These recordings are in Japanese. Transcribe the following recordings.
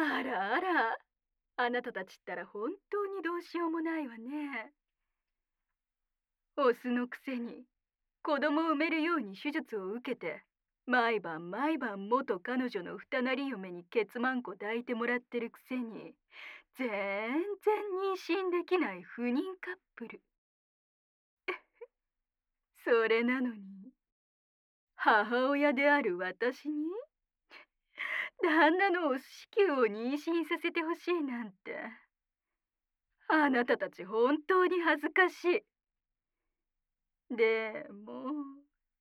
あらあら、あなたたちったら本当にどうしようもないわね。オスのくせに子供を産めるように手術を受けて、毎晩毎晩元彼女の二なり嫁にケツマンコ抱いてもらってるくせに、全然妊娠できない不妊カップル。それなのに、母親である私に旦那のお子宮を妊娠させてほしいなんて、あなたたち本当に恥ずかしい。でも、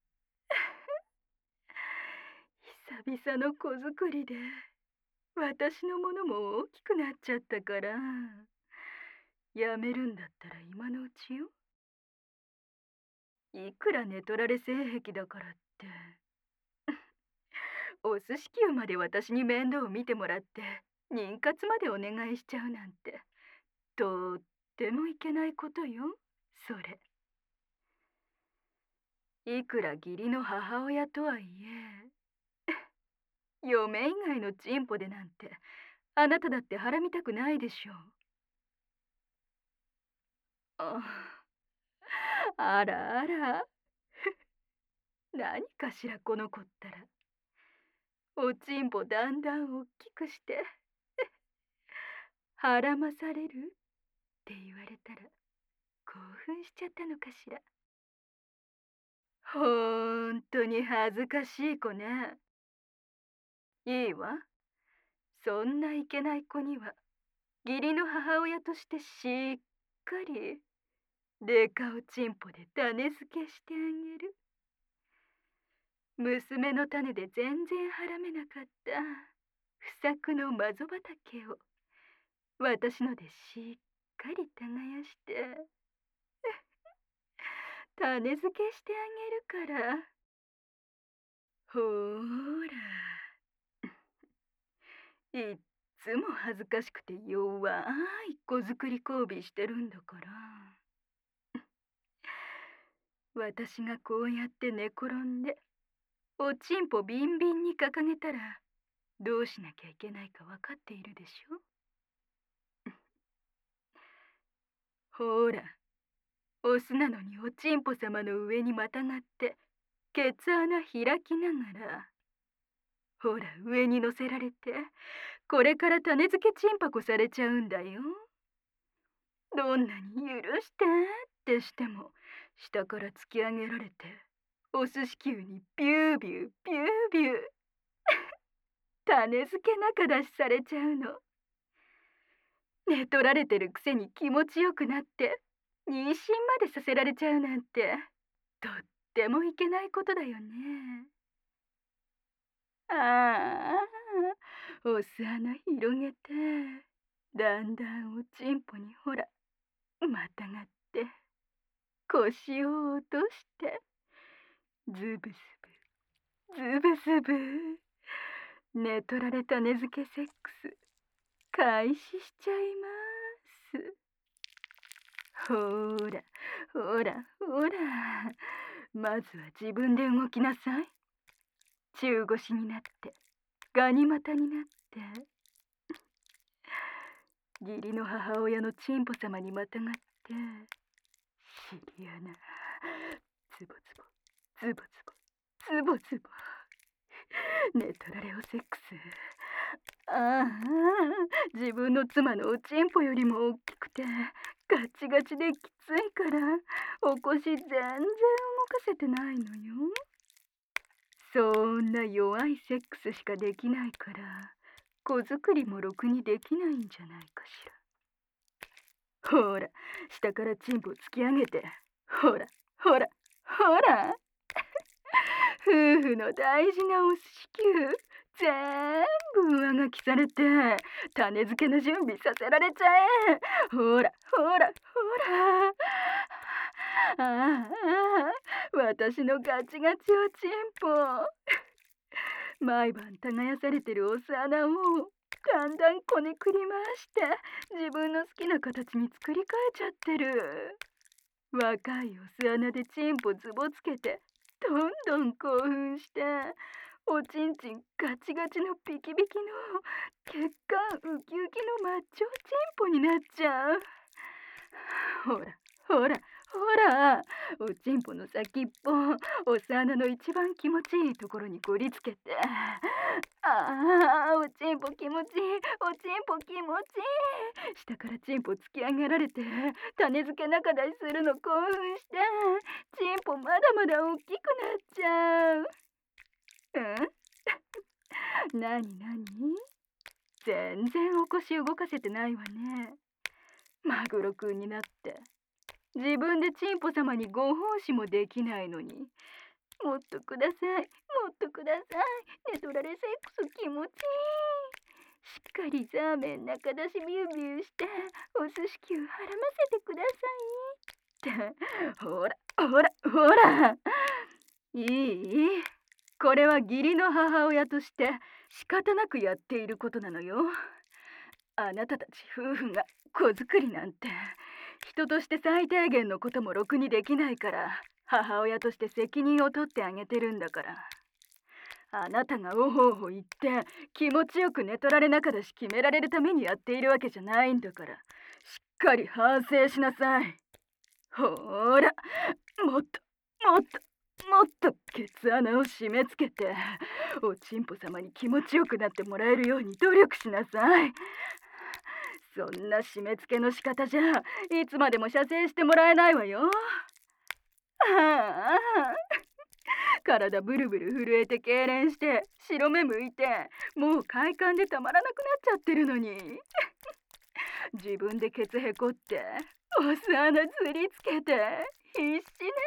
久々の子作りで、私のものも大きくなっちゃったから、やめるんだったら今のうちよ。いくら寝取られ性癖だからって、お寿司球まで私に面倒を見てもらって、妊活までお願いしちゃうなんて、とってもいけないことよ、それ。いくら義理の母親とはいえ、嫁以外のチンポでなんて、あなただってはらみたくないでしょう。ああらあら、何かしらこの子ったら。おちんぽだんだん大きくして、はらまされるって言われたら、興奮しちゃったのかしら。ほんとに恥ずかしい子ね。いいわ。そんないけない子には、義理の母親としてしっかり、デカおちんぽで種付けしてあげる。娘の種で全然はらめなかった不作のマゾ畑を、私のでしっかり耕して、種付けしてあげるから。ほーら、いっつも恥ずかしくて弱い子作り交尾してるんだから。私がこうやって寝転んで、おちんぽビンビンに掲げたら、どうしなきゃいけないか分かっているでしょ。ほーら、オスなのにおちんぽ様の上にまたがって、ケツ穴開きながら、ほら上に乗せられて、これから種付けチンパコされちゃうんだよ。どんなに許してってしても、下から突き上げられて、お寿司球にビュービュービュービュー、種付け仲出しされちゃうの。寝取られてるくせに気持ちよくなって、妊娠までさせられちゃうなんて、とってもいけないことだよね。ああ、お巣穴広げて、だんだんおちんぽにほら、またがって、腰を落として、ズブズブ、ズブズブ、寝取られた根付けセックス、開始しちゃいます。ほーら、ほら、ほら。まずは自分で動きなさい。中腰になって、ガニ股になって、義理の母親のチンポ様にまたがって、尻穴、ズボズボ、ズボズボ、ズボズボ。寝取られおセックス。ああ、自分の妻のおちんぽよりも大きくて、ガチガチできついから、お腰全然動かせてないのよ。そんな弱いセックスしかできないから、子作りもろくにできないんじゃないかしら。ほら、下からチンポ突き上げて、ほら、ほら、ほら。夫婦の大事なお寿司球、全部上書きされて、種付けの準備させられちゃえ。ほら、ほら、ほら。ああ、私のガチガチおちんぽ。毎晩耕されてるお巣穴をだんだんこねくり回して、自分の好きな形に作り変えちゃってる。若いお巣穴でチンポズボつけて、どんどん興奮して、 おちんちんガチガチのビキビキの血管ウキウキのマッチョチンポになっちゃう。ほらほらほら、おちんぽの先っぽ、お巣穴の一番気持ちいいところにこりつけて。ああ、おちんぽ気持ちいい、おちんぽ気持ちいい。下からチンポ突き上げられて、種付け仲出しするの興奮して、チンポまだまだ大きくなっちゃう。なになに？全然お腰動かせてないわね。マグロくんになって。自分でチンポ様にご奉仕もできないのに。もっとください、もっとください。寝取られセックス気持ちいい。しっかりザーメン中出しビュービューして、お寿司球はらませてください。ってほらほらほら。いい？これは義理の母親として仕方なくやっていることなのよ。あなたたち夫婦が子作りなんて、人として最低限のこともろくにできないから、母親として責任を取ってあげてるんだから。あなたがおほおほ言って気持ちよく寝取られ仲だし決められるためにやっているわけじゃないんだから、しっかり反省しなさい。ほーら、もっともっともっとケツ穴を締め付けて、おちんぽ様に気持ちよくなってもらえるように努力しなさい。そんな締め付けの仕方じゃいつまでも射精してもらえないわよ。ああ、体ブルブル震えて痙攣して白目向いて、もう快感でたまらなくなっちゃってるのに。自分でケツへこってお巣穴釣りつけて必死ね。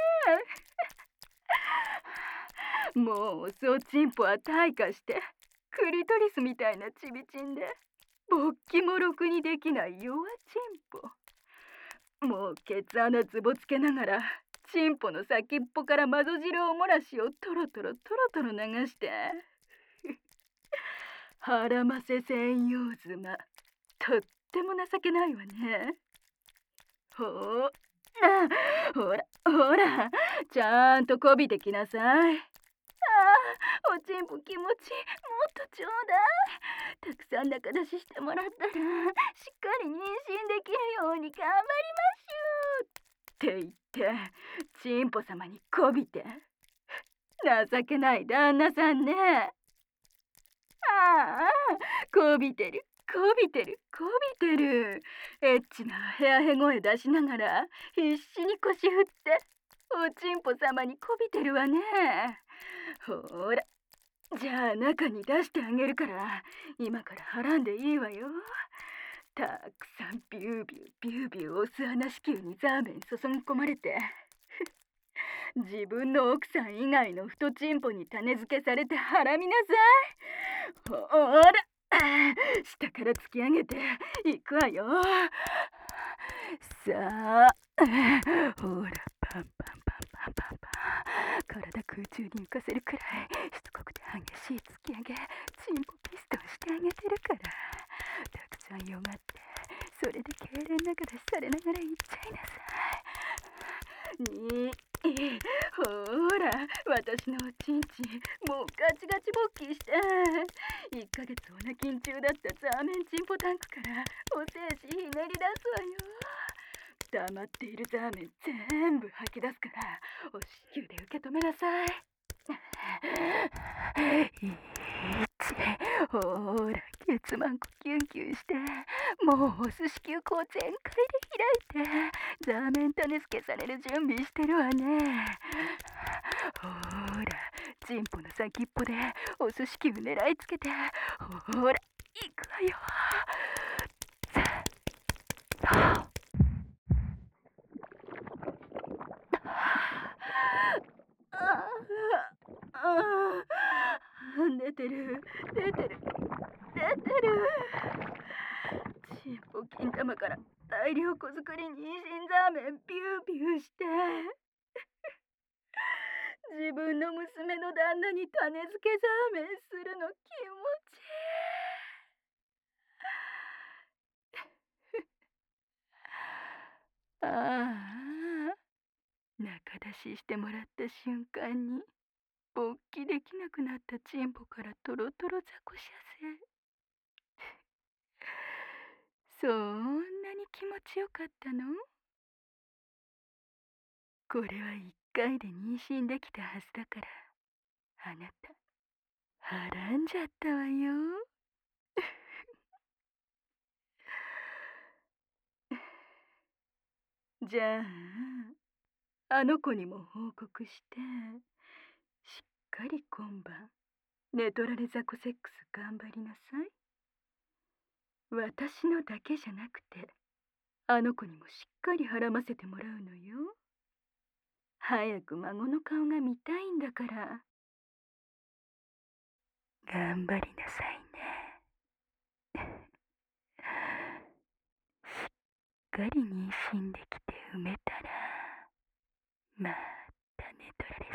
もうお酢おちんぽは退化してクリトリスみたいなちびちんで、勃起もろくにできない弱チンポ。もうケツ穴ズボつけながらチンポの先っぽからマゾ汁おもらしをトロトロトロトロ流してはらませ専用妻。とっても情けないわね。ほらほら、ちゃんとこびてきなさい。おちんぽ気持ちもっとちょうだい。たくさん中出ししてもらったらしっかり妊娠できるように頑張りましゅって言ってチンポ様にこびて。情けない旦那さんね。こびてるこびてるこびてる。エッチなヘアヘ声出しながら必死に腰振っておちんぽ様にこびてるわね。ほら、じゃあ中に出してあげるから今からはらんでいいわよ。たくさんビュービュービュービューお巣穴子宮にザーメン注ぎ込まれて、自分の奥さん以外の太チンポに種付けされてはらみなさい。ほら、下から突き上げていくわよ。さあ、ほら、パンパンパンパンパンパン。体空中に浮かせるくらいしつこくて激しい突き上げ、チンポピストンしてあげてるから。たくさんよがって、それで痙攣仲出しされながら行っちゃいなさい。ほら、私のおちんちんもうガチガチ勃起して1ヶ月お泣きん中だったザーメンチンポタンクからお精子ひねり出すわよ。黙っているザーメン全部吐き出すからお子宮で受け止めなさい。ほら、ケツマンコキュンキュンして、もうお寿司球口全開で開いてザーメン種付けされる準備してるわね。ほら、チンポの先っぽでお寿司球狙いつけて、ほら、行くわよ。出てる出てる出てる。チンポ金玉から大量子作り妊娠ザーメンビュービューして自分の娘の旦那に種付けザーメンするの気持ちいい。ああ、仲出ししてもらった瞬間に勃起できなくなったチンポからトロトロザコシャせ。そんなに気持ちよかったの？これは一回で妊娠できたはずだから、あなた、はらんじゃったわよ。じゃあ、あの子にも報告して、しっかり今晩、寝取られザコセックス頑張りなさい。私のだけじゃなくて、あの子にもしっかりはらませてもらうのよ。早く孫の顔が見たいんだから。頑張りなさいね。しっかり妊娠できて産めたら、また寝取られ